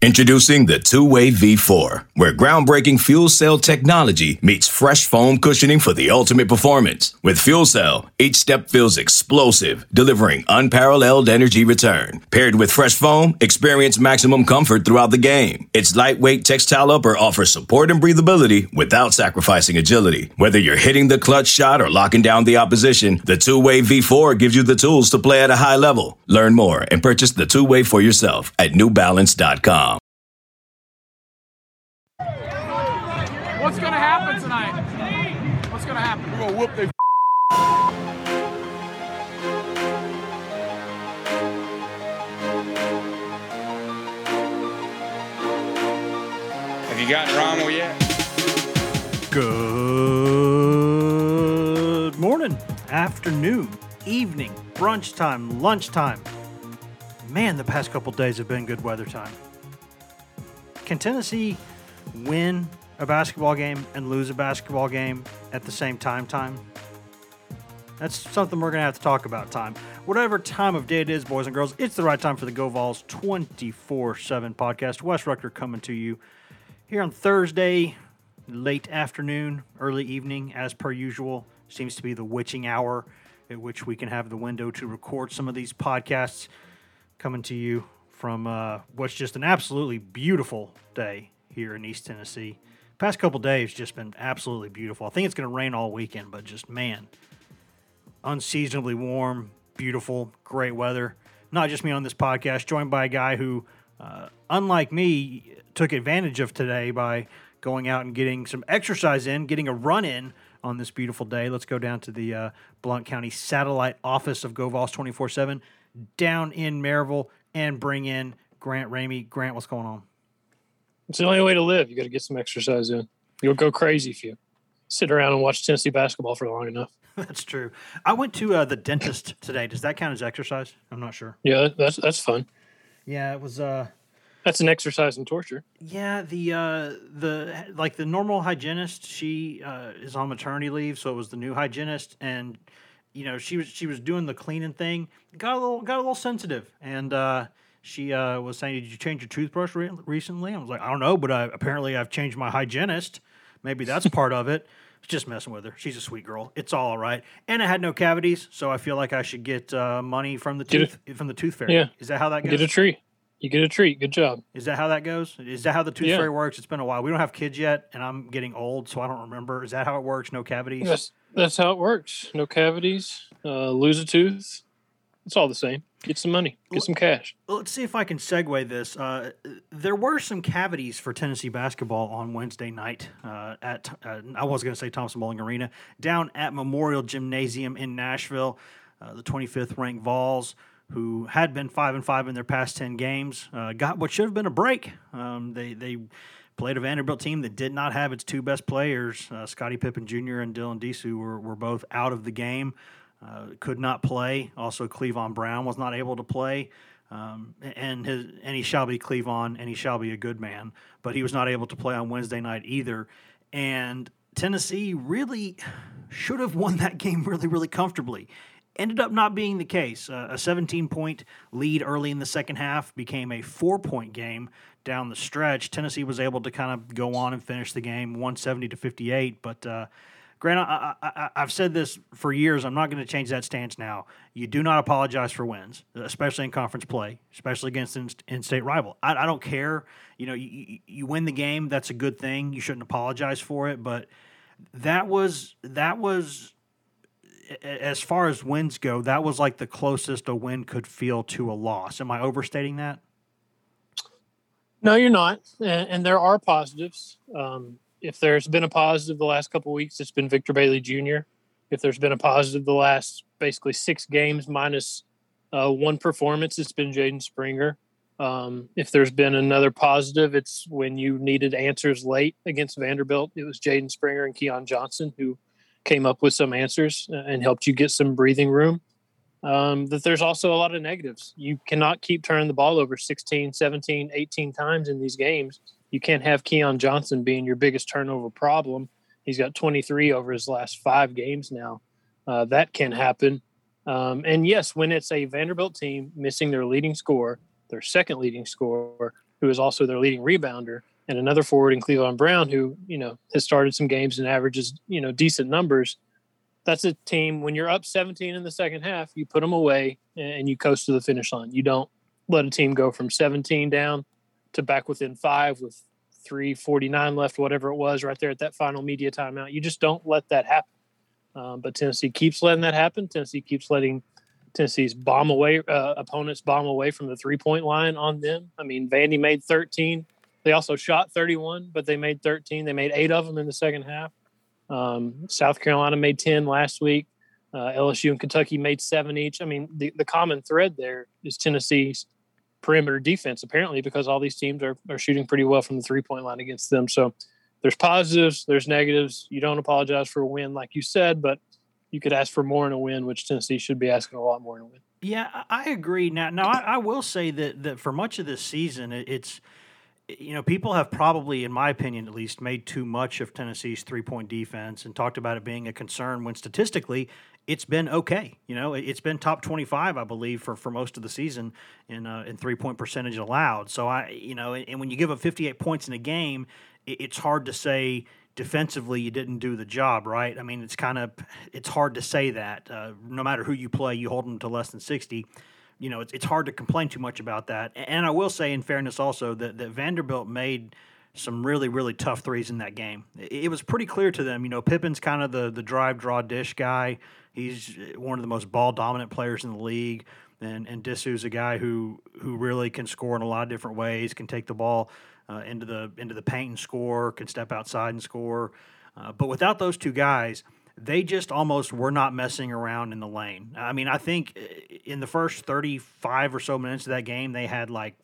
Introducing the Two-Way V4, where groundbreaking fuel cell technology meets fresh foam cushioning for the ultimate performance. With Fuel Cell, each step feels explosive, delivering unparalleled energy return. Paired with fresh foam, experience maximum comfort throughout the game. Its lightweight textile upper offers support and breathability without sacrificing agility. Whether you're hitting the clutch shot or locking down the opposition, the Two-Way V4 gives you the tools to play at a high level. Learn more and purchase the Two-Way for yourself at newbalance.com. What's going to happen tonight? What's going to happen? We're going to whoop their Have you gotten Rommel yet? Good morning, afternoon, evening, brunch time, lunchtime. Man, the past couple days have been good weather time. Can Tennessee win a basketball game and lose a basketball game at the same time? That's something we're going to have to talk about time. Whatever time of day it is, boys and girls, it's the right time for the Go Vols 24/7 podcast. Wes Rucker coming to you here on Thursday, late afternoon, early evening, as per usual. Seems to be the witching hour at which we can have the window to record some of these podcasts, coming to you from what's just an absolutely beautiful day here in East Tennessee. Past couple days just been absolutely beautiful. I think it's going to rain all weekend, but just, man, unseasonably warm, beautiful, great weather. Not just me on this podcast, joined by a guy who, unlike me, took advantage of today by going out and getting some exercise in, getting a run in on this beautiful day. Let's go down to the Blount County satellite office of Go Vols 24/7 down in Maryville and bring in Grant Ramey. Grant, what's going on? It's the only way to live. You got to get some exercise in. You'll go crazy if you sit around and watch Tennessee basketball for long enough. That's true. I went to the dentist today. Does that count as exercise? I'm not sure. Yeah, that's fun. Yeah, it was. That's an exercise in torture. Yeah, the normal hygienist, she is on maternity leave, so it was the new hygienist, and she was doing the cleaning thing, got a little sensitive, and she was saying, "Did you change your toothbrush recently?" I was like, "I don't know, but apparently I've changed my hygienist. Maybe that's part of it." Just messing with her. She's a sweet girl. It's all right. And I had no cavities, so I feel like I should get money from the tooth fairy. Yeah. Is that how that goes? Get a treat. You get a treat. Good job. Is that how that goes? Is that how the tooth fairy works? It's been a while. We don't have kids yet, and I'm getting old, so I don't remember. Is that how it works? No cavities? That's how it works. No cavities. Lose a tooth. It's all the same. Get some money. Get some cash. Let's see if I can segue this. There were some cavities for Tennessee basketball on Wednesday night at, I was going to say Thompson Bowling Arena, down at Memorial Gymnasium in Nashville. The 25th ranked Vols, who had been 5-5 in their past 10 games, got what should have been a break. They played a Vanderbilt team that did not have its two best players. Scottie Pippen Jr. and Dylan Disu were both out of the game. Could not play. Also, Cleavon Brown was not able to play. And he shall be Cleavon, and he shall be a good man. But he was not able to play on Wednesday night either. And Tennessee really should have won that game really, really comfortably. Ended up not being the case. A 17-point lead early in the second half became a 4-point game down the stretch. Tennessee was able to kind of go on and finish the game 170-58, but Grant, I've said this for years. I'm not going to change that stance now. You do not apologize for wins, especially in conference play, especially against an in-state rival. I don't care. You win the game. That's a good thing. You shouldn't apologize for it. But that was as far as wins go, that was like the closest a win could feel to a loss. Am I overstating that? No, you're not. And there are positives. If there's been a positive the last couple of weeks, it's been Victor Bailey Jr. If there's been a positive the last basically 6 games minus one performance, it's been Jaden Springer. If there's been another positive, it's when you needed answers late against Vanderbilt. It was Jaden Springer and Keon Johnson who came up with some answers and helped you get some breathing room. That there's also a lot of negatives. You cannot keep turning the ball over 16, 17, 18 times in these games. You can't have Keon Johnson being your biggest turnover problem. He's got 23 over his last 5 games now. That can happen. And yes, when it's a Vanderbilt team missing their leading scorer, their second leading scorer, who is also their leading rebounder, and another forward in Cleveland Brown, who, has started some games and averages, decent numbers. That's a team, when you're up 17 in the second half, you put them away and you coast to the finish line. You don't let a team go from 17 down to back within 5 with 3:49 left, whatever it was, right there at that final media timeout. You just don't let that happen. But Tennessee keeps letting that happen. Tennessee keeps letting Tennessee's opponents bomb away from the 3-point line on them. I mean, Vandy made 13. They also shot 31, but they made 13. They made 8 of them in the second half. South Carolina made 10 last week. LSU and Kentucky made 7 each. I mean, the common thread there is Tennessee's perimeter defense, apparently, because all these teams are shooting pretty well from the 3-point line against them. So there's positives, there's negatives. You don't apologize for a win, like you said, but you could ask for more in a win, which Tennessee should be asking a lot more in a win. Yeah, I agree. Now, I will say that for much of this season, it's people have probably, in my opinion at least, made too much of Tennessee's 3-point defense and talked about it being a concern when statistically it's been okay. It's been top 25, I believe, for most of the season in 3-point percentage allowed. So and when you give up 58 points in a game, it's hard to say defensively you didn't do the job, right? I mean, it's hard to say that. No matter who you play, you hold them to less than 60. It's hard to complain too much about that. And I will say, in fairness also, that Vanderbilt made some really, really tough threes in that game. It was pretty clear to them. Pippen's kind of the drive, draw, dish guy. He's one of the most ball-dominant players in the league. And Disu's a guy who really can score in a lot of different ways, can take the ball into the paint and score, can step outside and score. But without those two guys, they just almost were not messing around in the lane. I mean, I think in the first 35 or so minutes of that game, they had like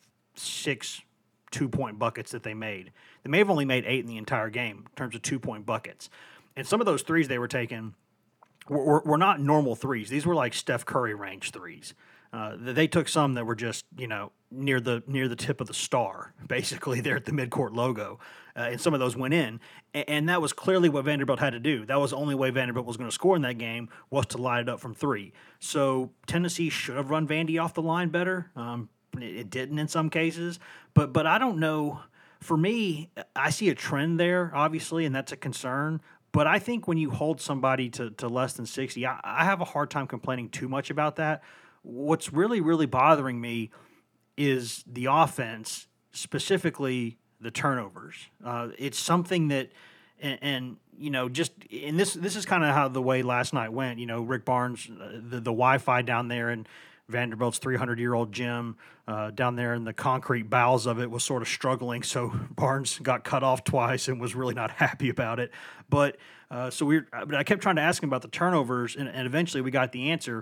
6 2-point buckets that they made. They may have only made 8 in the entire game in terms of 2-point buckets. And some of those threes they were taking were not normal threes. These were like Steph Curry range threes. They took some that were just, near the tip of the star, basically there at the midcourt logo. And some of those went in. And that was clearly what Vanderbilt had to do. That was the only way Vanderbilt was going to score in that game, was to light it up from 3. So Tennessee should have run Vandy off the line better. It didn't in some cases. But I don't know. For me, I see a trend there, obviously, and that's a concern. But I think when you hold somebody to less than 60, I have a hard time complaining too much about that. What's really, really bothering me is the offense, specifically the turnovers. It's something that, and this is kind of how the way last night went. Rick Barnes, the Wi-Fi down there in Vanderbilt's 300-year-old gym, down there in the concrete bowels of it, was sort of struggling. So Barnes got cut off twice and was really not happy about it. But but I kept trying to ask him about the turnovers, and eventually we got the answer.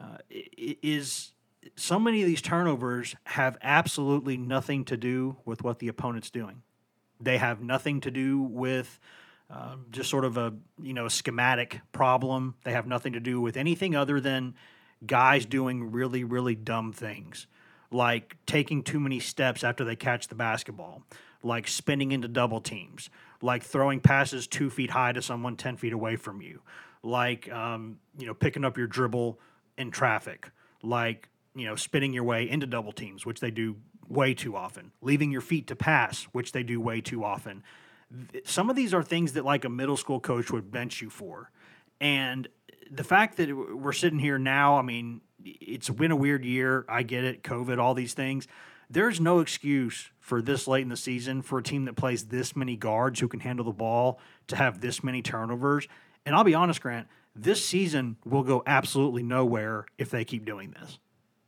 Is so many of these turnovers have absolutely nothing to do with what the opponent's doing. They have nothing to do with just sort of a schematic problem. They have nothing to do with anything other than guys doing really, really dumb things, like taking too many steps after they catch the basketball, like spinning into double teams, like throwing passes 2 feet high to someone 10 feet away from you, like picking up your dribble in traffic, like spinning your way into double teams, which they do way too often, leaving your feet to pass, which they do way too often. Some of these are things that like a middle school coach would bench you for. And the fact that we're sitting here now, I mean, it's been a weird year. I get it, COVID, all these things. There's no excuse for this late in the season for a team that plays this many guards who can handle the ball to have this many turnovers. And I'll be honest, Grant, this season will go absolutely nowhere if they keep doing this.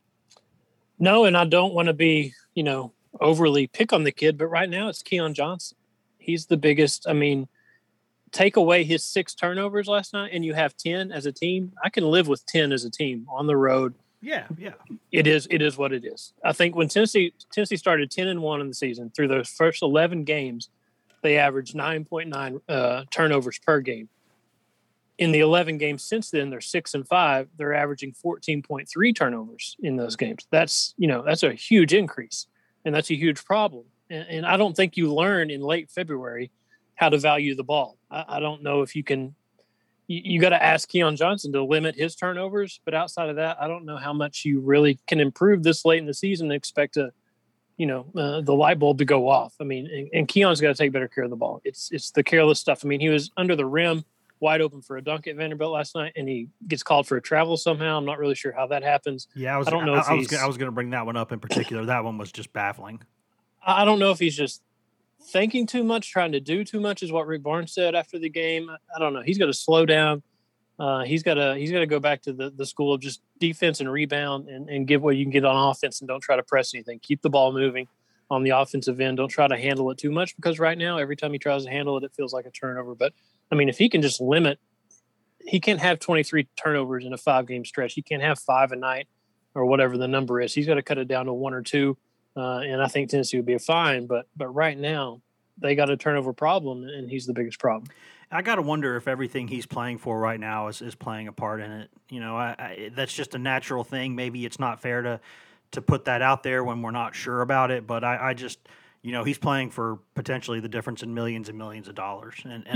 No, and I don't want to be, overly pick on the kid, but right now it's Keon Johnson. He's the biggest. I mean, take away his 6 turnovers last night and you have 10 as a team. I can live with 10 as a team on the road. Yeah. It is what it is. I think when Tennessee started 10-1 in the season, through those first 11 games, they averaged 9.9 turnovers per game. In the 11 games since then, they're 6-5. They're averaging 14.3 turnovers in those games. That's a huge increase, and that's a huge problem. And I don't think you learn in late February how to value the ball. I don't know if you can. You got to ask Keon Johnson to limit his turnovers, but outside of that, I don't know how much you really can improve this late in the season and expect to the light bulb to go off. I mean, and Keon's got to take better care of the ball. It's the careless stuff. I mean, he was under the rim, wide open for a dunk at Vanderbilt last night, and he gets called for a travel somehow. I'm not really sure how that happens. Yeah, I don't know. I was going to bring that one up in particular. That one was just baffling. I don't know if he's just thinking too much, trying to do too much, is what Rick Barnes said after the game. I don't know. He's got to slow down. He's got to go back to the school of just defense and rebound and give what you can get on offense, and don't try to press anything. Keep the ball moving on the offensive end. Don't try to handle it too much, because right now, every time he tries to handle it, it feels like a turnover. But, I mean, if he can just limit – he can't have 23 turnovers in a 5-game stretch. He can't have 5 a night or whatever the number is. He's got to cut it down to 1 or 2, and I think Tennessee would be fine. But right now, they got a turnover problem, and he's the biggest problem. I got to wonder if everything he's playing for right now is playing a part in it. That's just a natural thing. Maybe it's not fair to put that out there when we're not sure about it, but I just, he's playing for potentially the difference in millions and millions of dollars.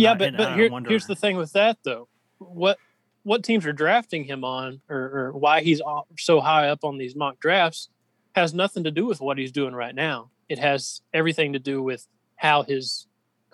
Here's the thing with that, though. What teams are drafting him on, or why he's so high up on these mock drafts, has nothing to do with what he's doing right now. It has everything to do with how his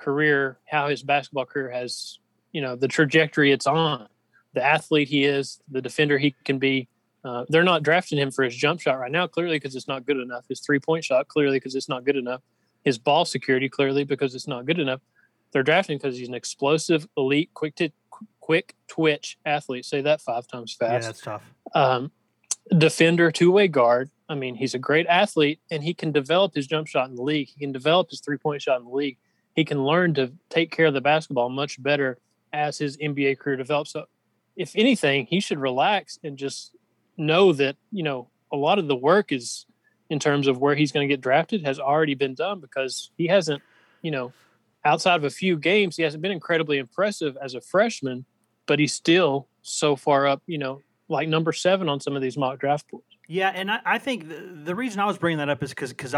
basketball career has, the trajectory it's on, the athlete he is, the defender he can be. They're not drafting him for his jump shot right now, clearly because it's not good enough. His 3-point shot, clearly because it's not good enough. His ball security, clearly because it's not good enough. They're drafting because he's an explosive, elite, quick twitch athlete. Say that 5 times fast. Yeah, that's tough. Defender, 2-way guard. I mean, he's a great athlete, and he can develop his jump shot in the league. He can develop his 3-point shot in the league. He can learn to take care of the basketball much better as his NBA career develops. So, if anything, he should relax and just know that, a lot of the work is, in terms of where he's going to get drafted, has already been done, because he hasn't, outside of a few games, he hasn't been incredibly impressive as a freshman, but he's still so far up, like number 7 on some of these mock draft boards. Yeah, and I think the reason I was bringing that up is because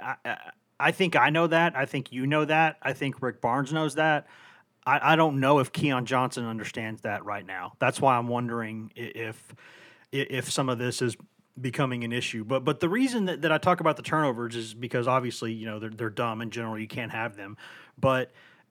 I think I know that. I think you know that. I think Rick Barnes knows that. I don't know if Keon Johnson understands that right now. That's why I'm wondering if some of this is becoming an issue. But the reason that I talk about the turnovers is because obviously, they're dumb in general. You can't have them. But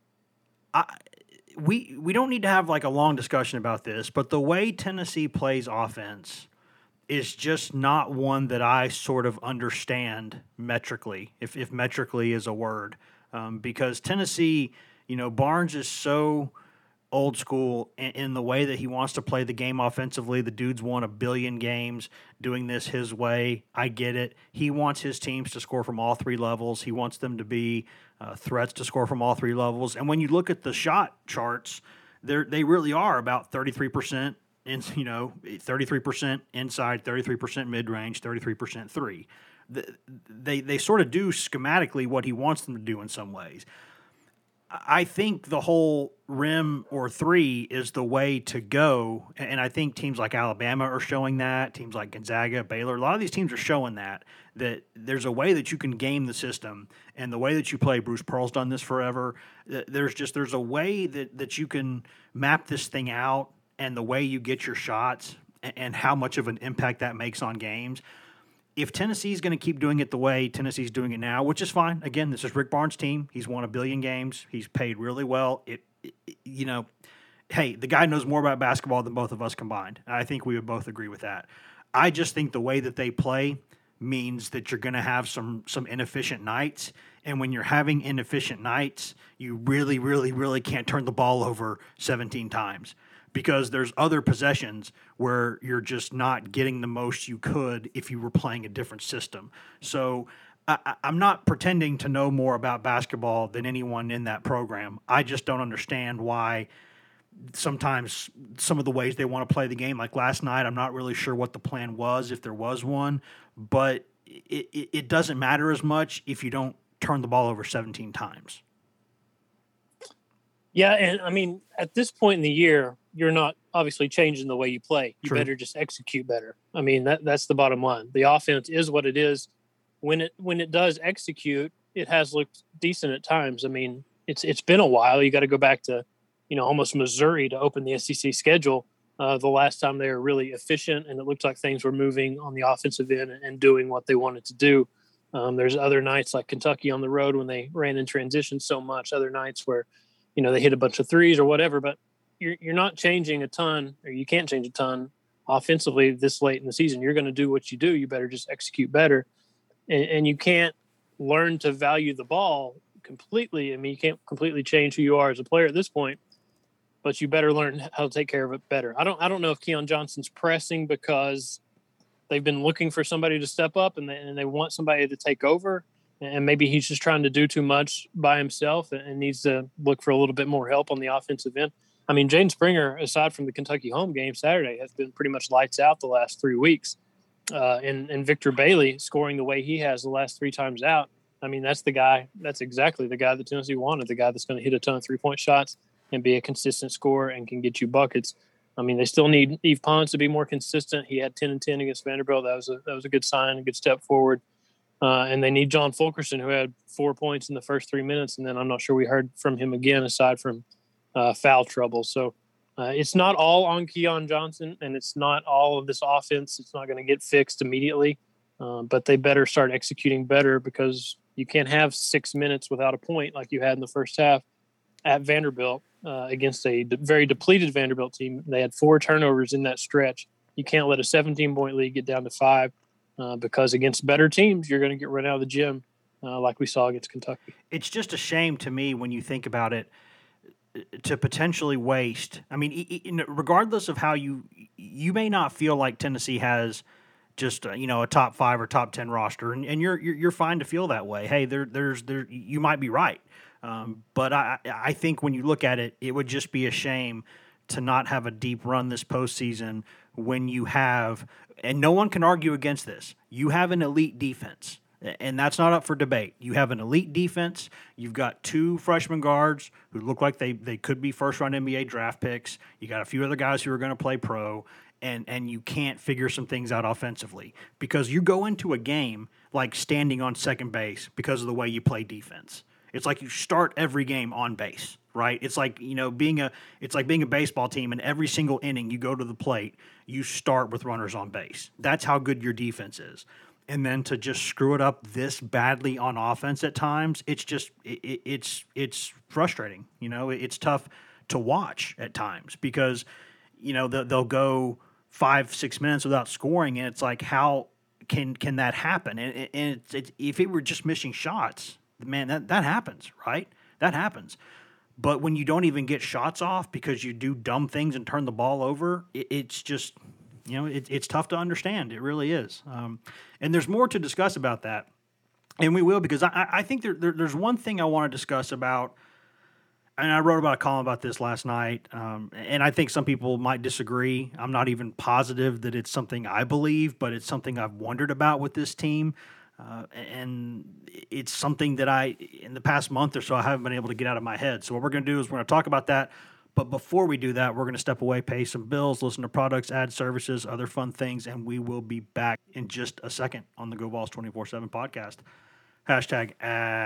we don't need to have like a long discussion about this. But the way Tennessee plays offense is just not one that I sort of understand metrically, if metrically is a word, because Tennessee, Barnes is so old school in the way that he wants to play the game offensively. The dude's won 1 billion games doing this his way. I get it. He wants his teams to score from all 3 levels. He wants them to be threats to score from all 3 levels. And when you look at the shot charts, they really are about 33%. 33% inside, 33% mid-range, 33% 3. They sort of do schematically what he wants them to do in some ways. I think the whole rim or 3 is the way to go, and I think teams like Alabama are showing that, teams like Gonzaga, Baylor, a lot of these teams are showing that there's a way that you can game the system, and the way that you play, Bruce Pearl's done this forever, there's a way that you can map this thing out, and the way you get your shots and how much of an impact that makes on games. If Tennessee's going to keep doing it the way Tennessee's doing it now, which is fine. Again, this is Rick Barnes' team. He's won 1 billion games. He's paid really well. Hey, the guy knows more about basketball than both of us combined. I think we would both agree with that. I just think the way that they play means that you're going to have some inefficient nights. And when you're having inefficient nights, you really, really, really can't turn the ball over 17 times. Because there's other possessions where you're just not getting the most you could if you were playing a different system. So I'm not pretending to know more about basketball than anyone in that program. I just don't understand why sometimes some of the ways they want to play the game, like last night, I'm not really sure what the plan was, if there was one. But it doesn't matter as much if you don't turn the ball over 17 times. Yeah, and I mean, at this point in the year, you're not obviously changing the way you play. You True. better just execute better. I mean, that's the bottom line. The offense is what it is. When it does execute, it has looked decent at times. I mean, it's been a while. You got to go back to, almost Missouri to open the SEC schedule. The last time they were really efficient, and it looked like things were moving on the offensive end and doing what they wanted to do. There's other nights like Kentucky on the road when they ran in transition so much, other nights where, they hit a bunch of threes or whatever, but you're not changing a ton, or you can't change a ton offensively this late in the season. You're going to do what you do. You better just execute better. And you can't learn to value the ball completely. I mean, you can't completely change who you are as a player at this point, but you better learn how to take care of it better. I don't know if Keon Johnson's pressing because they've been looking for somebody to step up and they want somebody to take over, and maybe he's just trying to do too much by himself and needs to look for a little bit more help on the offensive end. I mean, Jaden Springer, aside from the Kentucky home game Saturday, has been pretty much lights out the last 3 weeks. And Victor Bailey scoring the way he has the last 3 times out. I mean, that's exactly the guy that Tennessee wanted, the guy that's going to hit a ton of 3-point shots and be a consistent scorer and can get you buckets. I mean, they still need Yves Pons to be more consistent. He had 10 and 10 against Vanderbilt. That was a good sign, a good step forward. And they need John Fulkerson, who had 4 points in the first 3 minutes, and then I'm not sure we heard from him again aside from foul trouble. So it's not all on Keon Johnson, and it's not all of this offense. It's not going to get fixed immediately, but they better start executing better, because you can't have 6 minutes without a point like you had in the first half at Vanderbilt against a very depleted Vanderbilt team. They had 4 turnovers in that stretch. You can't let a 17-point lead get down to 5 because against better teams, you're going to get run out of the gym like we saw against Kentucky. It's just a shame to me when you think about it, to potentially waste. I mean, regardless of how you may not feel like Tennessee has just a top 5 or top 10 roster, and you're fine to feel that way. Hey, there's you might be right, but I think when you look at it, it would just be a shame to not have a deep run this postseason when you have, and no one can argue against this, you have an elite defense. And that's not up for debate. You have an elite defense. You've got 2 freshman guards who look like they could be first-round NBA draft picks. You got a few other guys who are going to play pro, and you can't figure some things out offensively because you go into a game like standing on second base because of the way you play defense. It's like you start every game on base, right? It's like being a baseball team, and every single inning you go to the plate, you start with runners on base. That's how good your defense is. And then to just screw it up this badly on offense at times, it's just it's frustrating. It's tough to watch at times because they'll go 5-6 minutes without scoring, and it's like, how can that happen? And it's if it were just missing shots, man, that happens, right? That happens. But when you don't even get shots off because you do dumb things and turn the ball over, it's just. It's tough to understand. It really is. And there's more to discuss about that. And we will, because I think there's one thing I want to discuss about, and I wrote about a column about this last night, and I think some people might disagree. I'm not even positive that it's something I believe, but it's something I've wondered about with this team. And it's something that in the past month or so, I haven't been able to get out of my head. So what we're going to do is we're going to talk about that. But before we do that, we're going to step away, pay some bills, listen to products, ads, services, other fun things, and we will be back in just a second on the Go Vols 24/7 podcast. #ad.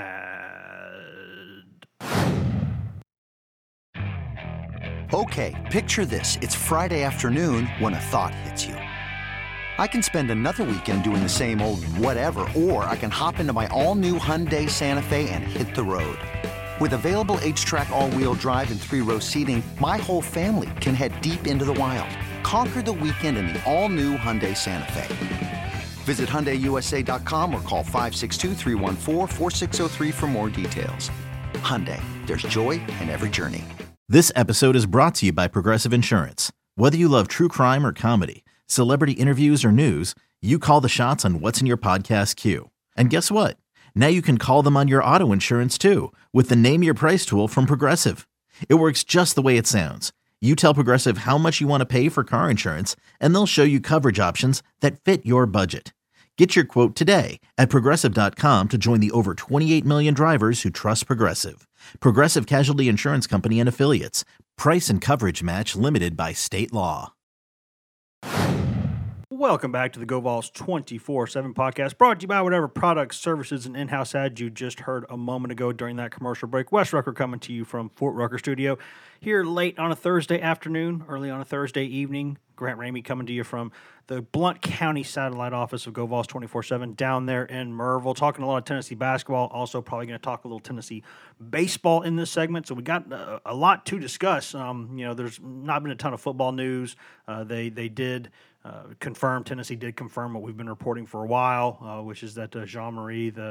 Okay, picture this. It's Friday afternoon when a thought hits you. I can spend another weekend doing the same old whatever, or I can hop into my all-new Hyundai Santa Fe and hit the road. With available H-Track all-wheel drive and 3-row seating, my whole family can head deep into the wild. Conquer the weekend in the all-new Hyundai Santa Fe. Visit HyundaiUSA.com or call 562-314-4603 for more details. Hyundai, there's joy in every journey. This episode is brought to you by Progressive Insurance. Whether you love true crime or comedy, celebrity interviews or news, you call the shots on what's in your podcast queue. And guess what? Now you can call them on your auto insurance too with the Name Your Price tool from Progressive. It works just the way it sounds. You tell Progressive how much you want to pay for car insurance, and they'll show you coverage options that fit your budget. Get your quote today at Progressive.com to join the over 28 million drivers who trust Progressive. Progressive Casualty Insurance Company and Affiliates. Price and coverage match limited by state law. Welcome back to the Go Vols 24/7 podcast, brought to you by whatever products, services, and in-house ads you just heard a moment ago during that commercial break. Wes Rucker coming to you from Fort Rucker Studio here late on a Thursday afternoon, early on a Thursday evening, Grant Ramey coming to you from the Blount County satellite office of GoVols 24/7 down there in Merville, talking a lot of Tennessee basketball. Also, probably going to talk a little Tennessee baseball in this segment. So we got a lot to discuss. There's not been a ton of football news. They did confirm. Tennessee did confirm what we've been reporting for a while, which is that Jean-Marie, the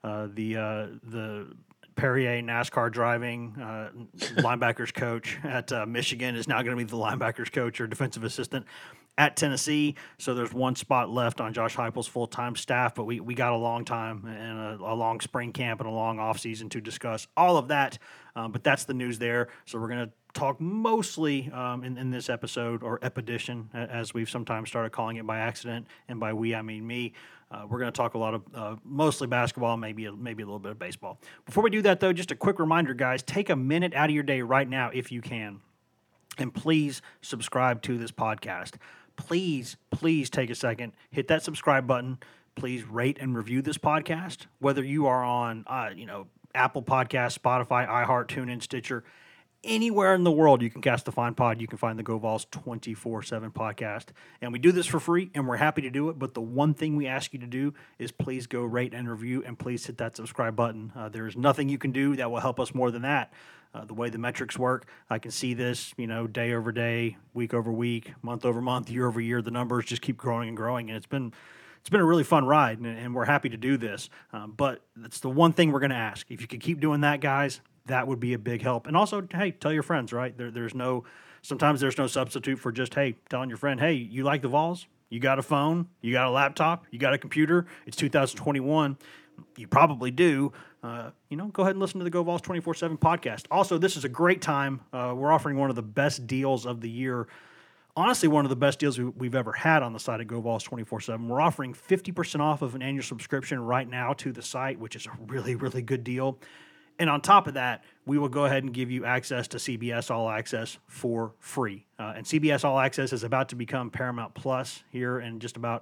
Perrier NASCAR driving linebackers coach at Michigan, is now going to be the linebackers coach or defensive assistant at Tennessee. So there's one spot left on Josh Heupel's full-time staff, but we got a long time and a long spring camp and a long offseason to discuss all of that. But that's the news there. So we're going to talk mostly in this episode, or Epedition, as we've sometimes started calling it by accident, and by we, I mean me. We're going to talk a lot of mostly basketball, maybe a little bit of baseball. Before we do that, though, just a quick reminder, guys, take a minute out of your day right now if you can, and please subscribe to this podcast. Please take a second, hit that subscribe button. Please rate and review this podcast, whether you are on Apple Podcasts, Spotify, iHeart, TuneIn, Stitcher. Anywhere in the world you can cast the Fine Pod, you can find the GoVols 24/7 podcast. And we do this for free, and we're happy to do it. But the one thing we ask you to do is please go rate and review, and please hit that subscribe button. There is nothing you can do that will help us more than that. The way the metrics work, I can see this, day over day, week over week, month over month, year over year. The numbers just keep growing and growing, and it's been a really fun ride, and we're happy to do this. But that's the one thing we're going to ask. If you could keep doing that, guys, that would be a big help. And also, hey, tell your friends, right? Sometimes there's no substitute for just, hey, telling your friend, hey, you like the Vols? You got a phone? You got a laptop? You got a computer? It's 2021. You probably do. Go ahead and listen to the GoVols 24/7 podcast. Also, this is a great time. We're offering one of the best deals of the year. Honestly, one of the best deals we've ever had on the site at GoVols 24/7. We're offering 50% off of an annual subscription right now to the site, which is a really, really good deal. And on top of that, we will go ahead and give you access to CBS All Access for free. And CBS All Access is about to become Paramount Plus here in just about,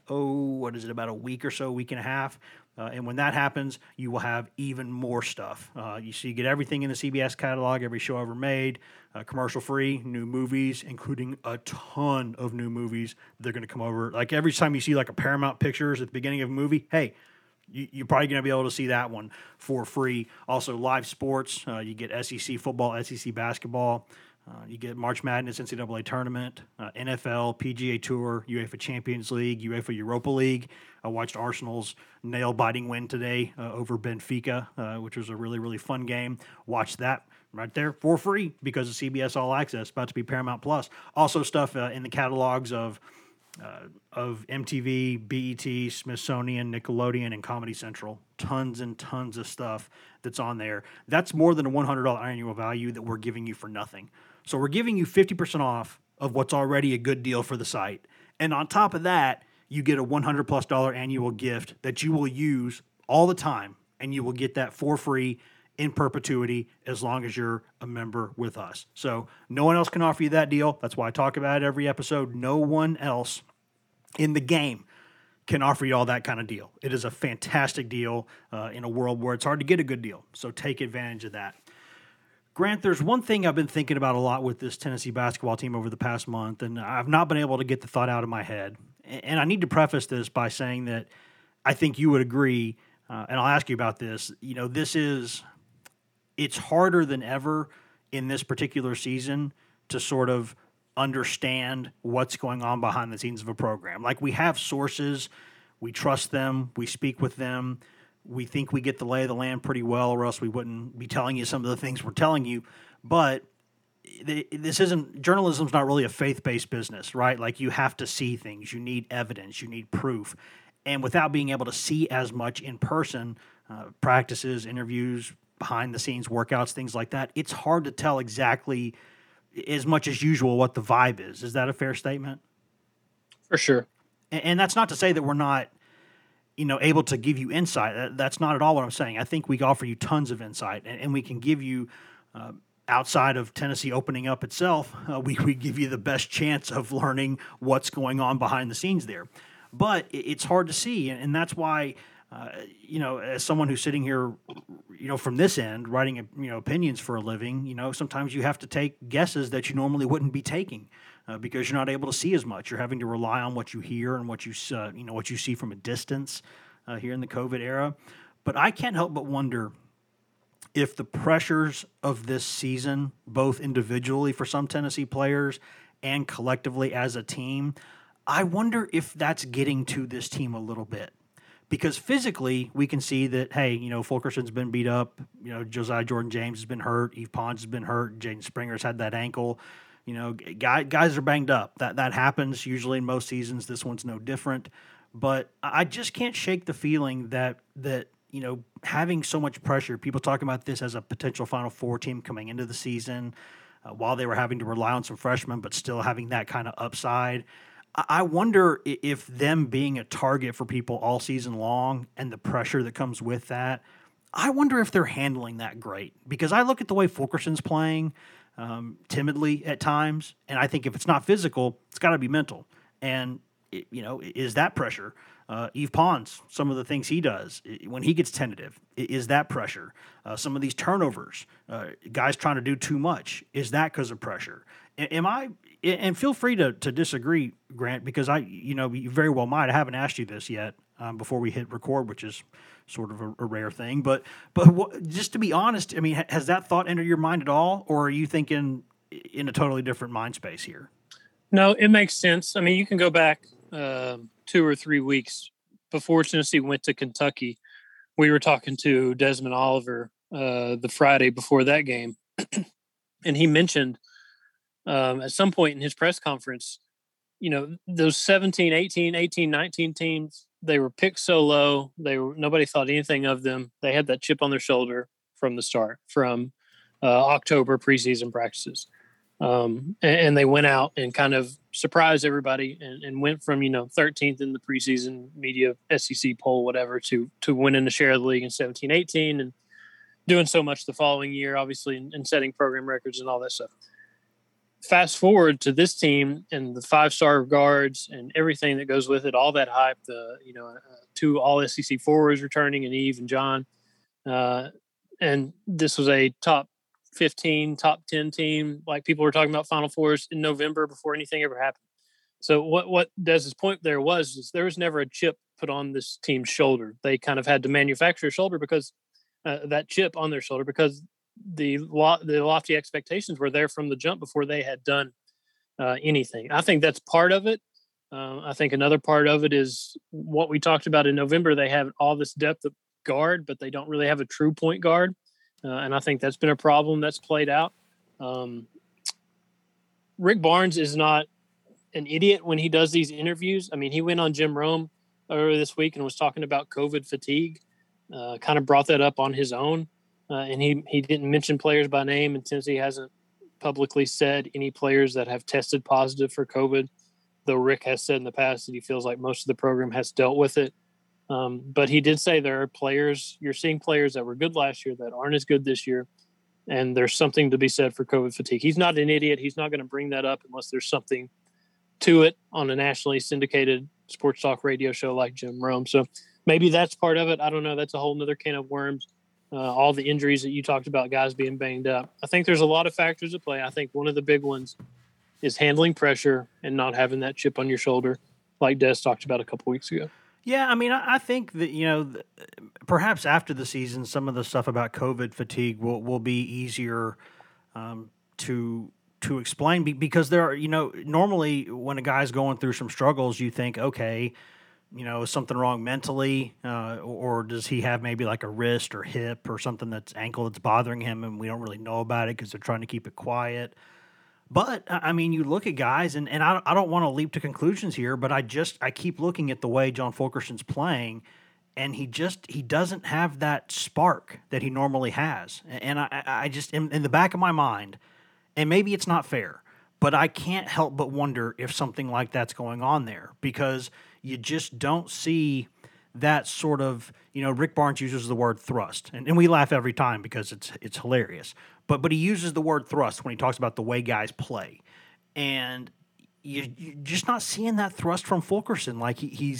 about a week or so, week and a half. And when that happens, you will have even more stuff. You get everything in the CBS catalog, every show ever made, commercial-free, new movies, including a ton of new movies. They're going to come over. Like every time you see like a Paramount Pictures at the beginning of a movie, hey, you're probably going to be able to see that one for free. Also, live sports. You get SEC football, SEC basketball. You get March Madness, NCAA tournament, NFL, PGA Tour, UEFA Champions League, UEFA Europa League. I watched Arsenal's nail-biting win today over Benfica, which was a really, really fun game. Watch that right there for free because of CBS All Access, about to be Paramount Plus. Also stuff in the catalogs of MTV, BET, Smithsonian, Nickelodeon, and Comedy Central. Tons and tons of stuff that's on there. That's more than a $100 annual value that we're giving you for nothing. So we're giving you 50% off of what's already a good deal for the site. And on top of that, you get a $100+ annual gift that you will use all the time, and you will get that for free in perpetuity as long as you're a member with us. So no one else can offer you that deal. That's why I talk about it every episode. No one else in the game can offer you all that kind of deal. It is a fantastic deal in a world where it's hard to get a good deal. So take advantage of that. Grant, there's one thing I've been thinking about a lot with this Tennessee basketball team over the past month, and I've not been able to get the thought out of my head. And I need to preface this by saying that I think you would agree, and I'll ask you about this. It's harder than ever in this particular season to sort of understand what's going on behind the scenes of a program. Like, we have sources, we trust them, we speak with them, we think we get the lay of the land pretty well, or else we wouldn't be telling you some of the things we're telling you. But journalism's not really a faith-based business, right? Like, you have to see things, you need evidence, you need proof. And without being able to see as much in person, practices, interviews, behind the scenes workouts, things like that, it's hard to tell exactly as much as usual what the vibe is. Is that a fair statement? For sure. And that's not to say that we're not, able to give you insight. That's not at all what I'm saying. I think we offer you tons of insight, and we can give you, outside of Tennessee opening up itself, we give you the best chance of learning what's going on behind the scenes there. But it's hard to see, and that's why As someone who's sitting here, from this end, writing, opinions for a living, sometimes you have to take guesses that you normally wouldn't be taking because you're not able to see as much. You're having to rely on what you hear and what you see from a distance here in the COVID era. But I can't help but wonder if the pressures of this season, both individually for some Tennessee players and collectively as a team, I wonder if that's getting to this team a little bit. Because physically, we can see that, hey, Fulkerson's been beat up. Josiah Jordan-James has been hurt. Yves Pons has been hurt. Jaden Springer's had that ankle. Guys are banged up. That happens usually in most seasons. This one's no different. But I just can't shake the feeling that having so much pressure, people talking about this as a potential Final Four team coming into the season, while they were having to rely on some freshmen, but still having that kind of upside. I wonder if them being a target for people all season long and the pressure that comes with that, I wonder if they're handling that great. Because I look at the way Fulkerson's playing timidly at times, and I think if it's not physical, it's got to be mental. And, is that pressure? Yves Pons, some of the things he does when he gets tentative, is that pressure? Some of these turnovers, guys trying to do too much, is that because of pressure? And feel free to disagree, Grant, because you very well might. I haven't asked you this yet before we hit record, which is sort of a rare thing. But just to be honest, I mean, has that thought entered your mind at all, or are you thinking in a totally different mind space here? No, it makes sense. I mean, you can go back 2 or 3 weeks before Tennessee went to Kentucky. We were talking to Desmond Oliver the Friday before that game, and he mentioned at some point in his press conference, those 17, 18, 19 teams, they were picked so low. Nobody thought anything of them. They had that chip on their shoulder from the start, from October preseason practices. And they went out and kind of surprised everybody and went from, 13th in the preseason media SEC poll, whatever, to winning the share of the league in 17, 18 and doing so much the following year, obviously, and setting program records and all that stuff. Fast forward to this team and the 5-star guards and everything that goes with it, all that hype, the 2 all SEC forwards returning, and Yves and John. And this was a top 15, top 10 team. Like, people were talking about Final Fours in November before anything ever happened. So what Des's point there was there was never a chip put on this team's shoulder. They kind of had to manufacture a shoulder because that chip on their shoulder, because the lofty expectations were there from the jump before they had done anything. I think that's part of it. I think another part of it is what we talked about in November. They have all this depth of guard, but they don't really have a true point guard. And I think that's been a problem that's played out. Rick Barnes is not an idiot when he does these interviews. I mean, he went on Jim Rome earlier this week and was talking about COVID fatigue, kind of brought that up on his own. And he didn't mention players by name, and Tennessee hasn't publicly said any players that have tested positive for COVID, though Rick has said in the past that he feels like most of the program has dealt with it. But he did say there are players, you're seeing players that were good last year that aren't as good this year, and there's something to be said for COVID fatigue. He's not an idiot. He's not going to bring that up unless there's something to it on a nationally syndicated sports talk radio show like Jim Rome. So maybe that's part of it. I don't know. That's a whole nother can of worms. All the injuries that you talked about, guys being banged up. I think there's a lot of factors at play. I think one of the big ones is handling pressure and not having that chip on your shoulder, like Des talked about a couple weeks ago. Yeah, I mean, I think that, perhaps after the season, some of the stuff about COVID fatigue will be easier to explain because there are, normally when a guy's going through some struggles, you think, okay, is something wrong mentally, or does he have maybe like a wrist or hip or something that's ankle that's bothering him and we don't really know about it because they're trying to keep it quiet. But, I mean, you look at guys, and I don't want to leap to conclusions here, but I keep looking at the way John Fulkerson's playing, and he doesn't have that spark that he normally has. And I just, in the back of my mind, and maybe it's not fair, but I can't help but wonder if something like that's going on there, because you just don't see that sort of, Rick Barnes uses the word thrust, and we laugh every time because it's hilarious. But he uses the word thrust when he talks about the way guys play, and you're just not seeing that thrust from Fulkerson. Like he's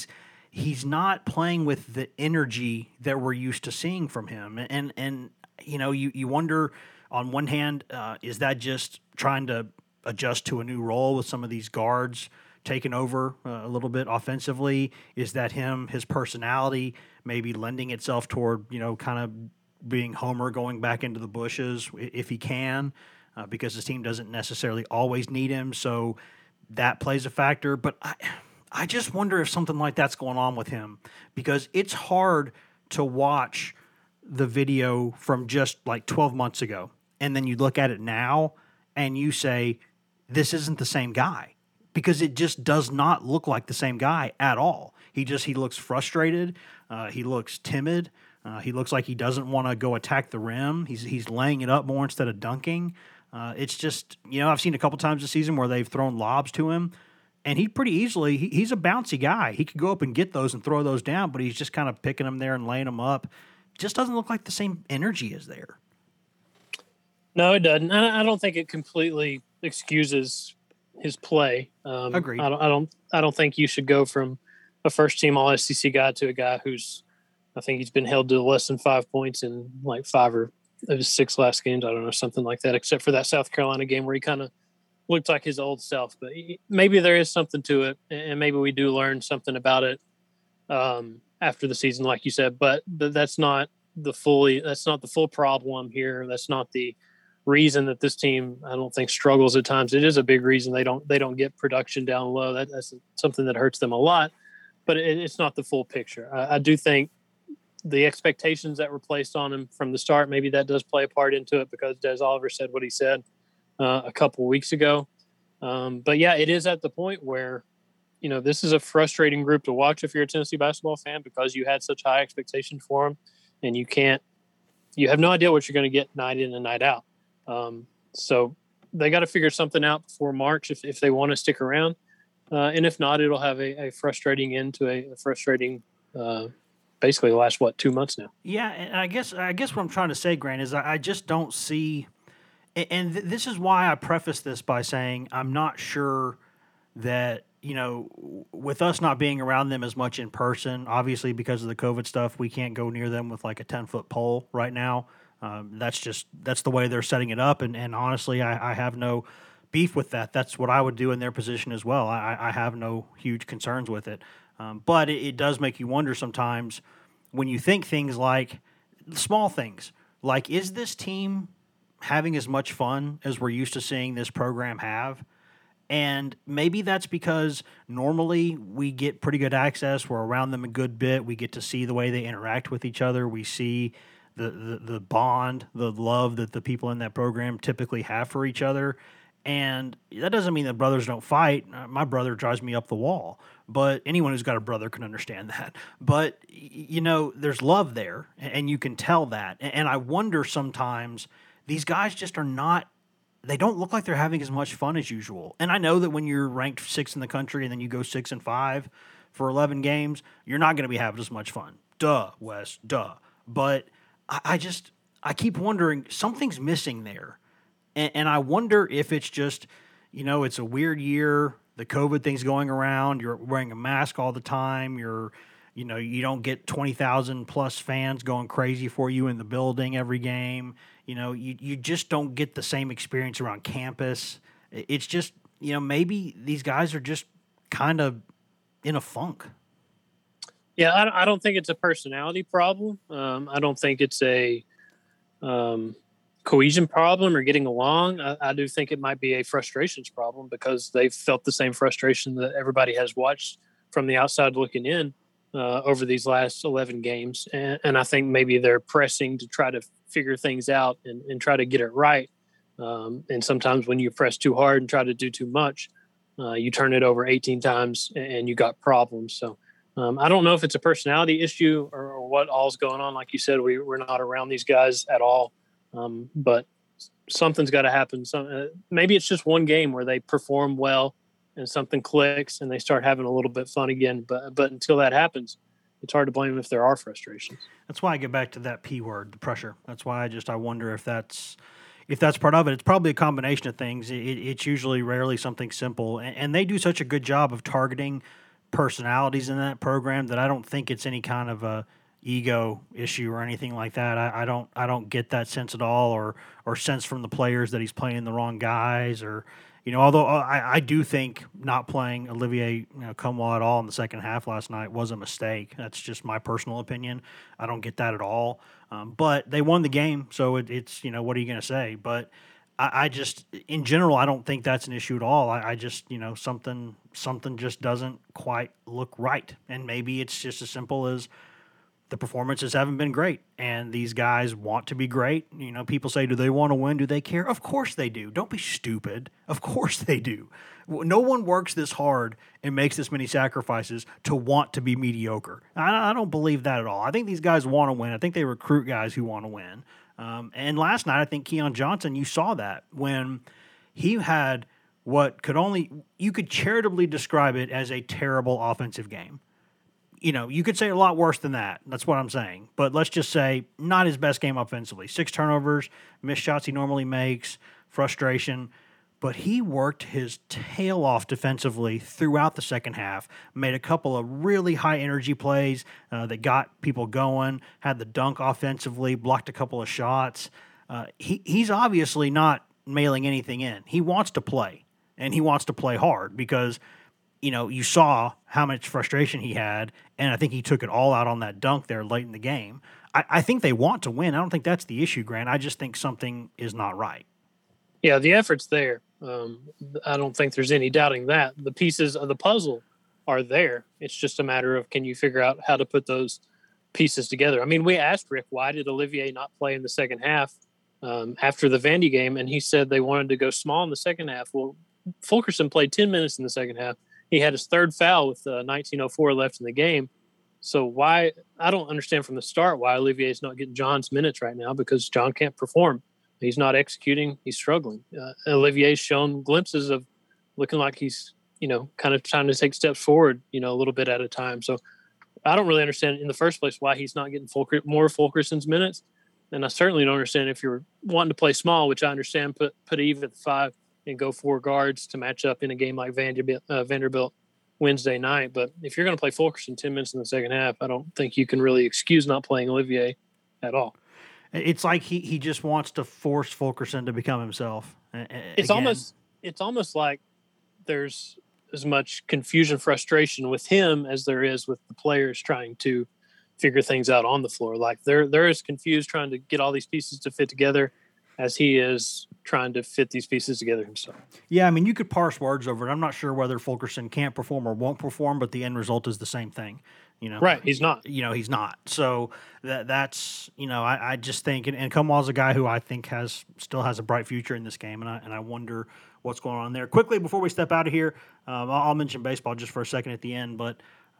he's not playing with the energy that we're used to seeing from him. And you wonder, on one hand, is that just trying to adjust to a new role with some of these guards taking over a little bit offensively? Is that his personality maybe lending itself toward, kind of being Homer, going back into the bushes if he can, because his team doesn't necessarily always need him. So that plays a factor. But I just wonder if something like that's going on with him, because it's hard to watch the video from just like 12 months ago, and then you look at it now and you say, this isn't the same guy, because it just does not look like the same guy at all. He looks frustrated. He looks timid. He looks like he doesn't want to go attack the rim. He's laying it up more instead of dunking. It's just, I've seen a couple times this season where they've thrown lobs to him, and he pretty easily, he's a bouncy guy. He could go up and get those and throw those down, but he's just kind of picking them there and laying them up. Just doesn't look like the same energy is there. No, it doesn't. I don't think it completely excuses his play. Agreed. I don't think you should go from a first-team All-SEC guy to a guy who's, I think he's been held to less than 5 points in like 5 or of his 6 last games. I don't know, something like that, except for that South Carolina game where he kind of looked like his old self. But maybe there is something to it, and maybe we do learn something about it after the season, like you said. But that's not the full problem here. That's not the reason that this team, I don't think, struggles at times. It is a big reason they don't get production down low. That's something that hurts them a lot, but it's not the full picture. I do think the expectations that were placed on him from the start, maybe that does play a part into it, because Des Oliver said what he said a couple of weeks ago. But yeah, it is at the point where, this is a frustrating group to watch if you're a Tennessee basketball fan, because you had such high expectations for them, and you have no idea what you're going to get night in and night out. So they got to figure something out before March if they want to stick around. And if not, it'll have a frustrating end to a frustrating, basically the last, 2 months now. Yeah. And I guess what I'm trying to say, Grant, is I just don't see, and this is why I preface this by saying, I'm not sure that, with us not being around them as much in person, obviously because of the COVID stuff, we can't go near them with like a 10-foot pole right now. That's the way they're setting it up. And honestly, I have no beef with that. That's what I would do in their position as well. I have no huge concerns with it. But it does make you wonder sometimes when you think things like small things, like, is this team having as much fun as we're used to seeing this program have? And maybe that's because normally we get pretty good access. We're around them a good bit. We get to see the way they interact with each other. We see the bond, the love that the people in that program typically have for each other. And that doesn't mean that brothers don't fight. My brother drives me up the wall. But anyone who's got a brother can understand that. But, there's love there, and you can tell that. And I wonder sometimes these guys just are not, they don't look like they're having as much fun as usual. And I know that when you're ranked 6th in the country and then you go 6-5 for 11 games, you're not going to be having as much fun. Duh, Wes, duh. But I keep wondering, something's missing there. And I wonder if it's just, it's a weird year, the COVID thing's going around, you're wearing a mask all the time, you don't get 20,000 plus fans going crazy for you in the building every game. You just don't get the same experience around campus. It's just, maybe these guys are just kind of in a funk. Yeah, I don't think it's a personality problem. I don't think it's a cohesion problem or getting along. I do think it might be a frustrations problem, because they've felt the same frustration that everybody has watched from the outside looking in over these last 11 games. And I think maybe they're pressing to try to figure things out and try to get it right. And sometimes when you press too hard and try to do too much, you turn it over 18 times and you got problems. So I don't know if it's a personality issue or what all's going on. Like you said, we're not around these guys at all. But something's got to happen. Maybe it's just one game where they perform well and something clicks and they start having a little bit fun again. But until that happens, it's hard to blame them if there are frustrations. That's why I get back to that P word, the pressure. That's why I wonder if that's part of it. It's probably a combination of things. It's usually rarely something simple. And they do such a good job of targeting personalities in that program that I don't think it's any kind of a ego issue or anything like that. I don't get that sense at all, or sense from the players that he's playing the wrong guys, or although I do think not playing Olivier Nkamhoua at all in the second half last night was a mistake. That's just my personal opinion. I don't get that at all. But they won the game, so it's what are you going to say? But I just, in general, I don't think that's an issue at all. I just, something just doesn't quite look right. And maybe it's just as simple as the performances haven't been great, and these guys want to be great. People say, do they want to win? Do they care? Of course they do. Don't be stupid. Of course they do. No one works this hard and makes this many sacrifices to want to be mediocre. I don't believe that at all. I think these guys want to win. I think they recruit guys who want to win. And last night, I think Keon Johnson, you saw that when he had what you could charitably describe it as a terrible offensive game. You could say a lot worse than that. That's what I'm saying. But let's just say not his best game offensively. 6 turnovers, missed shots he normally makes, frustration. But he worked his tail off defensively throughout the second half, made a couple of really high-energy plays that got people going, had the dunk offensively, blocked a couple of shots. He's obviously not mailing anything in. He wants to play, and he wants to play hard because – you saw how much frustration he had, and I think he took it all out on that dunk there late in the game. I think they want to win. I don't think that's the issue, Grant. I just think something is not right. Yeah, the effort's there. I don't think there's any doubting that. The pieces of the puzzle are there. It's just a matter of, can you figure out how to put those pieces together? I mean, we asked Rick, why did Olivier not play in the second half after the Vandy game, and he said they wanted to go small in the second half. Well, Fulkerson played 10 minutes in the second half. He had his third foul with 19:04 left in the game. So why – I don't understand from the start why Olivier is not getting John's minutes right now, because John can't perform. He's not executing. He's struggling. Olivier's shown glimpses of looking like he's, kind of trying to take steps forward, a little bit at a time. So I don't really understand in the first place why he's not getting more Fulkerson's minutes. And I certainly don't understand if you're wanting to play small, which I understand, put Eve at the 5 and go 4 guards to match up in a game like Vanderbilt Wednesday night. But if you're going to play Fulkerson 10 minutes in the second half, I don't think you can really excuse not playing Olivier at all. It's like he just wants to force Fulkerson to become himself. It's almost like there's as much confusion, frustration with him as there is with the players trying to figure things out on the floor. Like they're as confused trying to get all these pieces to fit together as he is trying to fit these pieces together himself. Yeah, I mean, you could parse words over it. I'm not sure whether Fulkerson can't perform or won't perform, but the end result is the same thing. Right? He's not. He's not. So that's I just think, and Nkamhoua's a guy who I think still has a bright future in this game, and I wonder what's going on there. Quickly before we step out of here, I'll mention baseball just for a second at the end, but.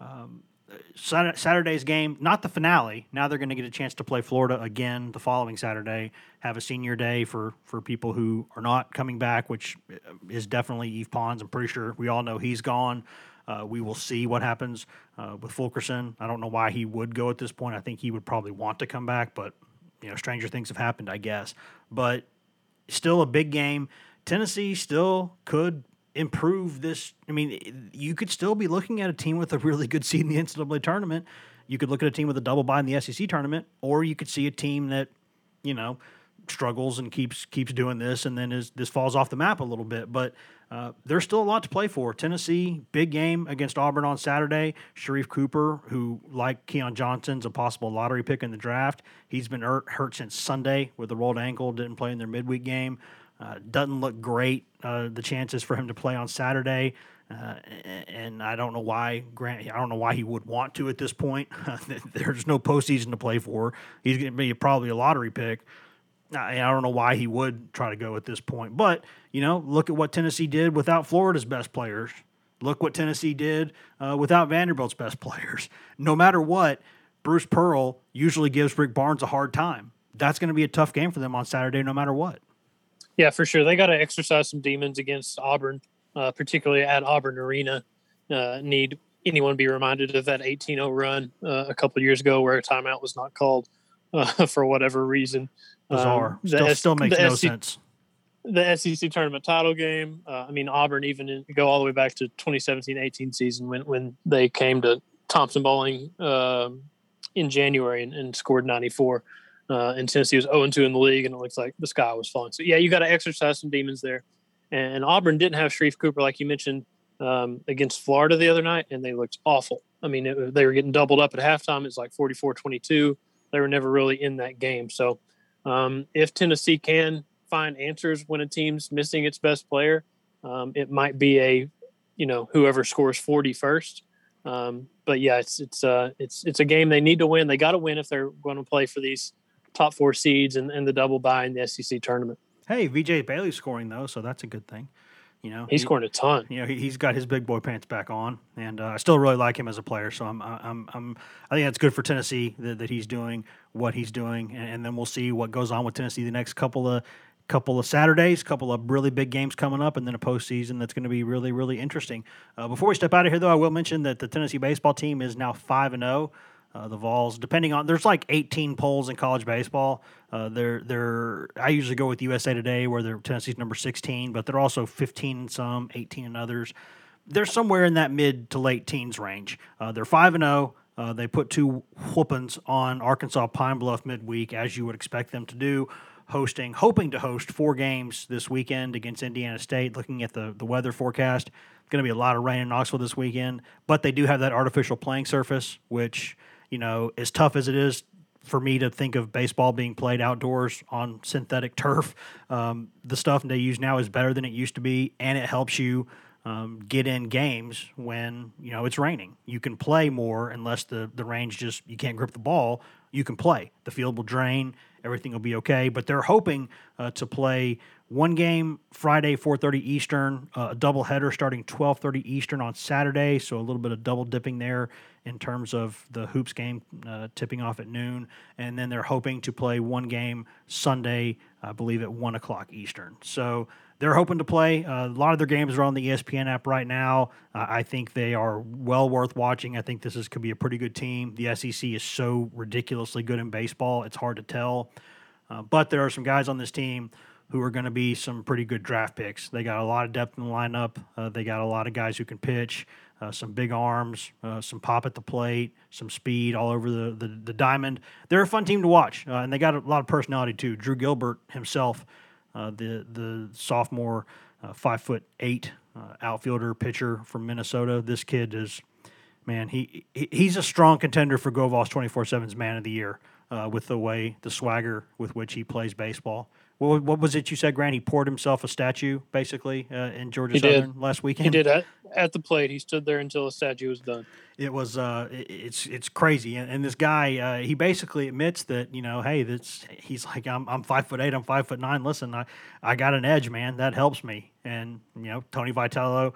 Saturday's game, not the finale. Now they're going to get a chance to play Florida again the following Saturday, have a senior day for people who are not coming back, which is definitely Yves Pons. I'm pretty sure we all know he's gone. We will see what happens with Fulkerson. I don't know why he would go at this point. I think he would probably want to come back, but stranger things have happened, I guess. But still a big game. Tennessee still could improve this. I mean, you could still be looking at a team with a really good seed in the NCAA tournament. You could look at a team with a double bye in the SEC tournament, or you could see a team that, struggles and keeps doing this, and then this falls off the map a little bit. But there's still a lot to play for. Tennessee, big game against Auburn on Saturday. Sharif Cooper, who, like Keon Johnson's a possible lottery pick in the draft, he's been hurt since Sunday with a rolled ankle, didn't play in their midweek game. Doesn't look great, the chances for him to play on Saturday. And I don't know why he would want to at this point. There's no postseason to play for. He's going to be probably a lottery pick. I don't know why he would try to go at this point. But, look at what Tennessee did without Florida's best players. Look what Tennessee did without Vanderbilt's best players. No matter what, Bruce Pearl usually gives Rick Barnes a hard time. That's going to be a tough game for them on Saturday no matter what. Yeah, for sure. They got to exercise some demons against Auburn, particularly at Auburn Arena. Need anyone be reminded of that 18-0 run a couple of years ago where a timeout was not called for whatever reason. Bizarre. Still makes no sense. the SEC tournament title game. Auburn go all the way back to 2017-18 season when they came to Thompson Bowling in January and scored 94. And Tennessee was 0-2 in the league, and it looks like the sky was falling. So, yeah, you got to exercise some demons there. And Auburn didn't have Sharif Cooper, like you mentioned, against Florida the other night, and they looked awful. They were getting doubled up at halftime. It's like 44-22. They were never really in that game. So if Tennessee can find answers when a team's missing its best player, it might be whoever scores 40 first. But yeah, it's a game they need to win. They got to win if they're going to play for these top 4 seeds and the double bye in the SEC tournament. Hey, VJ Bailey's scoring though, so that's a good thing. He's scoring a ton. He's got his big boy pants back on, and I still really like him as a player. So I think that's good for Tennessee that he's doing what he's doing, and then we'll see what goes on with Tennessee the next couple of Saturdays, couple of really big games coming up, and then a postseason that's going to be really, really interesting. Before we step out of here, though, I will mention that the Tennessee baseball team is now 5-0. The Vols, there's like 18 polls in college baseball. I usually go with USA Today, where Tennessee's number 16, but they're also 15 in some, 18 in others. They're somewhere in that mid to late teens range. They're 5-0. They put 2 whoopings on Arkansas Pine Bluff midweek, as you would expect them to do, hoping to host 4 games this weekend against Indiana State. Looking at the weather forecast, going to be a lot of rain in Knoxville this weekend, but they do have that artificial playing surface, which, as tough as it is for me to think of baseball being played outdoors on synthetic turf, the stuff they use now is better than it used to be, and it helps you get in games when it's raining. You can play more unless the range you can't grip the ball. You can play. The field will drain. Everything will be okay. But they're hoping to play one game Friday, 4:30 Eastern, a doubleheader starting 12:30 Eastern on Saturday, so a little bit of double dipping there in terms of the hoops game tipping off at noon. And then they're hoping to play one game Sunday, I believe at 1 o'clock Eastern. So they're hoping to play. A lot of their games are on the ESPN app right now. I think they are well worth watching. I think could be a pretty good team. The SEC is so ridiculously good in baseball, it's hard to tell. But there are some guys on this team who are going to be some pretty good draft picks. They got a lot of depth in the lineup. They got a lot of guys who can pitch, some big arms, some pop at the plate, some speed all over the diamond. They're a fun team to watch, and they got a lot of personality too. Drew Gilbert himself, the sophomore 5'8" outfielder pitcher from Minnesota. This kid is, man, he's a strong contender for GoVols 24/7's Man of the Year with the swagger with which he plays baseball. What was it you said, Grant? He poured himself a statue, basically, in Georgia Southern last weekend? He did at the plate. He stood there until the statue was done. It was it's crazy. And this guy, he basically admits that, hey, he's like, I'm 5'8", I'm 5'9". Listen, I got an edge, man. That helps me. And, Tony Vitello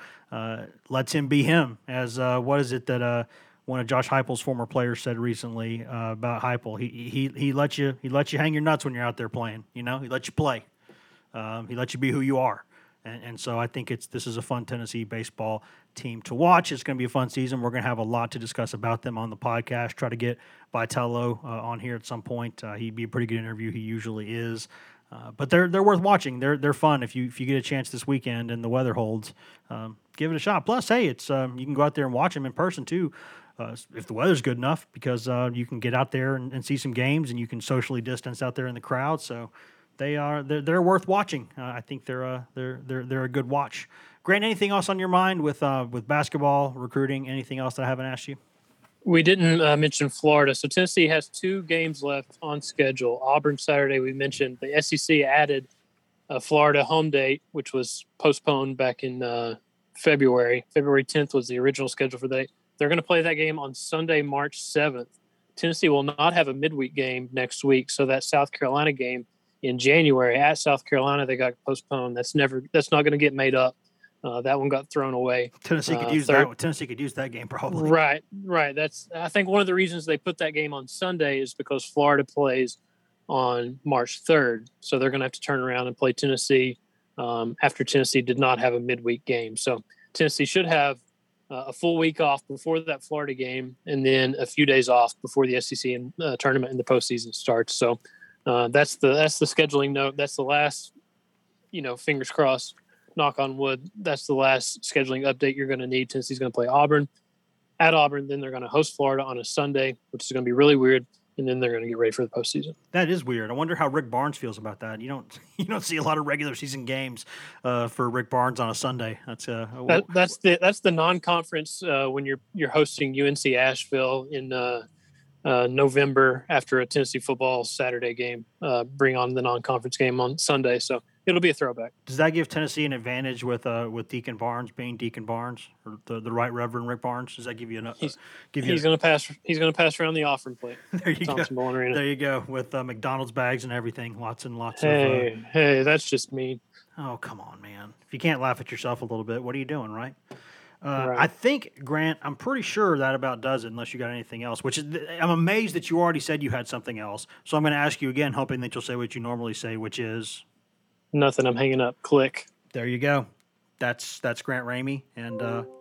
lets him be him. As what is it that one of Josh Heupel's former players said recently about Heupel? He lets you hang your nuts when you're out there playing. He lets you play. He lets you be who you are. And so I think this is a fun Tennessee baseball team to watch. It's going to be a fun season. We're going to have a lot to discuss about them on the podcast. Try to get Vitello on here at some point. He'd be a pretty good interview. He usually is. But they're worth watching. They're fun if you get a chance this weekend and the weather holds. Give it a shot. Plus, hey, it's you can go out there and watch them in person too. If the weather's good enough, because you can get out there and see some games, and you can socially distance out there in the crowd. So they're worth watching. I think they're a good watch. Grant, anything else on your mind with basketball, recruiting? Anything else that I haven't asked you? We didn't mention Florida. So Tennessee has 2 games left on schedule. Auburn Saturday, we mentioned. The SEC added a Florida home date, which was postponed back in February. February 10th was the original schedule for the date. They're going to play that game on Sunday, March 7th. Tennessee will not have a midweek game next week, so that South Carolina game in January at South Carolina, they got postponed. That's not going to get made up. That one got thrown away. Tennessee could use that. Tennessee could use that game probably. Right. I think one of the reasons they put that game on Sunday is because Florida plays on March 3rd, so they're going to have to turn around and play Tennessee after Tennessee did not have a midweek game. So Tennessee should have a full week off before that Florida game, and then a few days off before the SEC tournament and the postseason starts. So that's the scheduling note. That's the last fingers crossed, knock on wood, that's the last scheduling update you're going to need. Tennessee's going to play Auburn at Auburn. Then they're going to host Florida on a Sunday, which is going to be really weird. And then they're going to get ready for the postseason. That is weird. I wonder how Rick Barnes feels about that. You don't see a lot of regular season games for Rick Barnes on a Sunday. That's the non-conference when you're hosting UNC Asheville in November after a Tennessee football Saturday game. Bring on the non-conference game on Sunday, so it'll be a throwback. Does that give Tennessee an advantage with Deacon Barnes being Deacon Barnes, or the Right Reverend Rick Barnes? Does that give you enough? He's going to pass. He's going to pass around the offering plate. There you Thompson go. Boling Arena. There you go with McDonald's bags and everything. Lots and lots of. Hey, that's just mean. Oh, come on, man! If you can't laugh at yourself a little bit, what are you doing, right? Right. I think, Grant, I'm pretty sure that about does it, unless you got anything else, which is, I'm amazed that you already said you had something else. So I'm going to ask you again, hoping that you'll say what you normally say, which is? Nothing. I'm hanging up. Click. There you go. That's Grant Ramey, and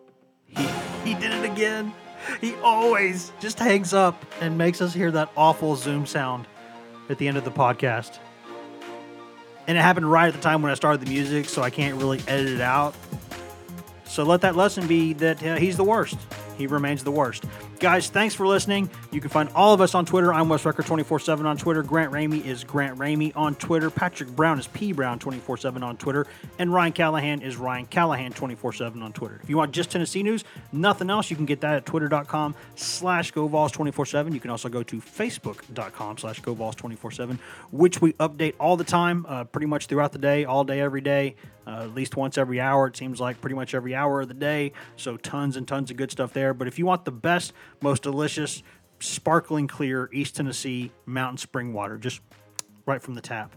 he did it again. He always just hangs up and makes us hear that awful Zoom sound at the end of the podcast. And it happened right at the time when I started the music, so I can't really edit it out. So let that lesson be that he's the worst. He remains the worst. Guys, thanks for listening. You can find all of us on Twitter. I'm Wes Rucker 24/7 on Twitter. Grant Ramey is Grant Ramey on Twitter. Patrick Brown is P Brown 24/7 on Twitter. And Ryan Callahan is Ryan Callahan 24/7 on Twitter. If you want just Tennessee news, nothing else, you can get that at twitter.com/GoVols247. You can also go to facebook.com/GoVols247, which we update all the time, pretty much throughout the day, all day, every day. At least once every hour. It seems like pretty much every hour of the day. So tons and tons of good stuff there. But if you want the best, most delicious, sparkling clear East Tennessee mountain spring water, just right from the tap,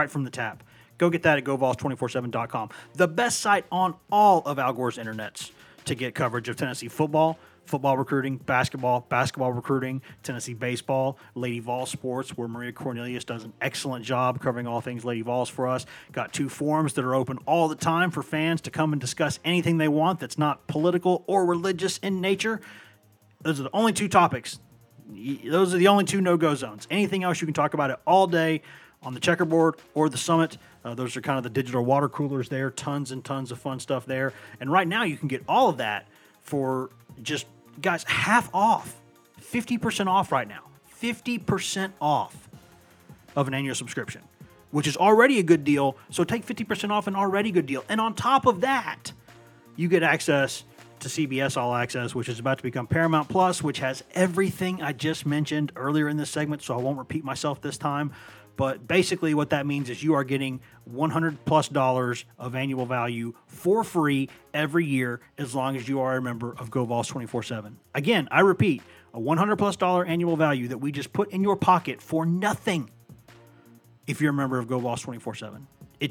go get that at GoVols247.com. The best site on all of Al Gore's internets to get coverage of Tennessee football recruiting, basketball recruiting, Tennessee baseball, Lady Vols sports, where Maria Cornelius does an excellent job covering all things Lady Vols for us. Got 2 forums that are open all the time for fans to come and discuss anything they want that's not political or religious in nature. Those are the only 2 topics. Those are the only 2 no-go zones. Anything else, you can talk about it all day on the checkerboard or the summit. Those are kind of the digital water coolers there. Tons and tons of fun stuff there. And right now, you can get all of that for just, guys, half off. 50% off right now. 50% off of an annual subscription, which is already a good deal. So take 50% off an already good deal. And on top of that, you get access to CBS All Access, which is about to become Paramount Plus, which has everything I just mentioned earlier in this segment, so I won't repeat myself this time. But basically what that means is you are getting $100+ of annual value for free every year as long as you are a member of GoVols 24/7. Again, I repeat, a $100+ annual value that we just put in your pocket for nothing if you're a member of GoVols 24/7.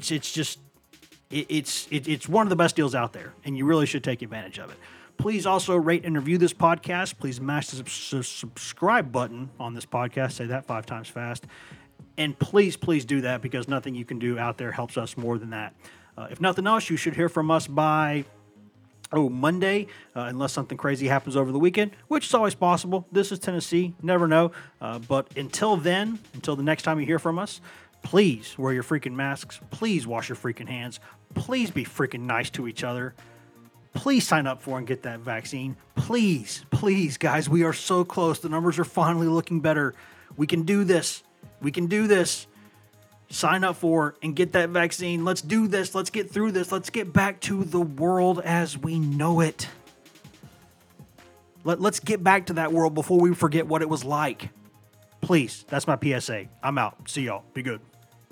It's one of the best deals out there, and you really should take advantage of it. Please also rate and review this podcast. Please mash the subscribe button on this podcast. Say that 5 times fast. And please do that, because nothing you can do out there helps us more than that. If nothing else, you should hear from us by Monday, unless something crazy happens over the weekend, which is always possible. This is Tennessee. Never know. But until then, until the next time you hear from us, please wear your freaking masks. Please wash your freaking hands. Please be freaking nice to each other. Please sign up for and get that vaccine. Please, guys, we are so close. The numbers are finally looking better. We can do this. Sign up for and get that vaccine. Let's do this. Let's get through this. Let's get back to the world as we know it. Let's get back to that world before we forget what it was like. Please, that's my PSA. I'm out. See y'all. Be good.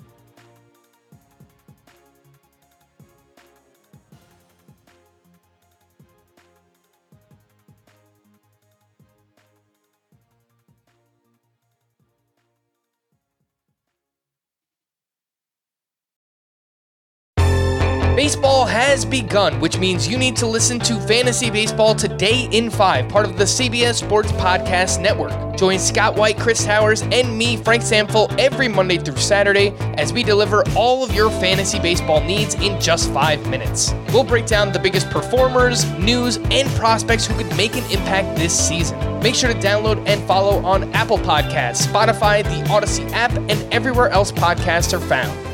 Baseball has begun, which means you need to listen to Fantasy Baseball Today in 5, part of the CBS Sports Podcast Network. Join Scott White, Chris Towers, and me, Frank Samfel, every Monday through Saturday as we deliver all of your fantasy baseball needs in just 5 minutes. We'll break down the biggest performers, news, and prospects who could make an impact this season. Make sure to download and follow on Apple Podcasts, Spotify, the Odyssey app, and everywhere else podcasts are found.